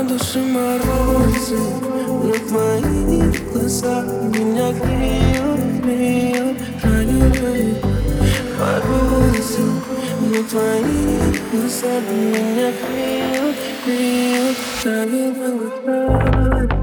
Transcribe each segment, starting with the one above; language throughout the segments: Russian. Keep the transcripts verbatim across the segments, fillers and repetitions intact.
На душе морозы, но твои глаза меня греют, греют, ранят. Морозы, но твои глаза меня греют, греют, ранят.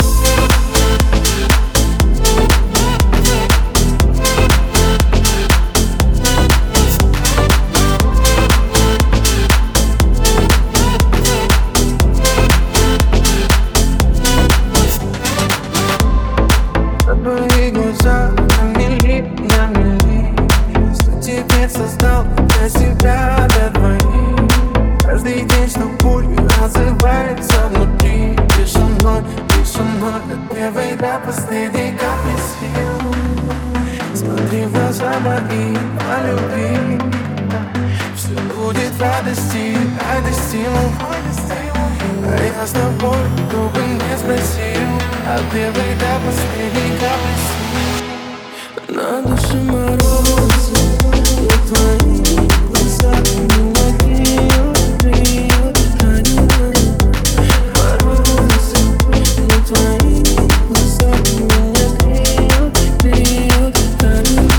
Твои глаза на мели, на мели. Что теперь создал для себя, для двоих. Каждый день, что пуль отзывается внутри. Ты со мной, ты со мной, от первой до последней капли сил. Смотри в глаза мои, полюби. Все будет в радости, радости, а я с тобой, кто бы не спросил. От первой до последней капли сил. На душе морозы, но твои глаза меня греют, греют, ранят. Морозы, но твои глаза меня греют, греют, ранят.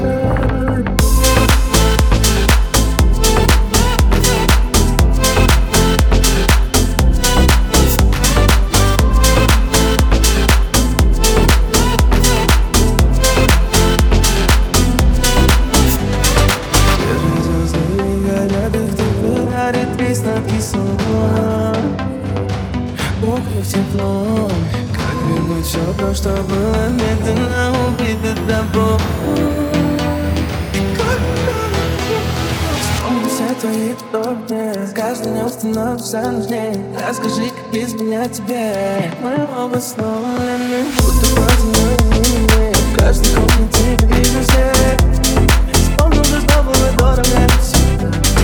Сладкий сон, мокрый тепло. Как вернуть все то, что было медленно убито тобой. Вспомни все твои вторые. Каждый днем становится нужнее. Расскажи, как без меня тебе. Мы оба сломлены, будто потеряны. В каждой комнате вижу свет. Вспомнил, что было дорого.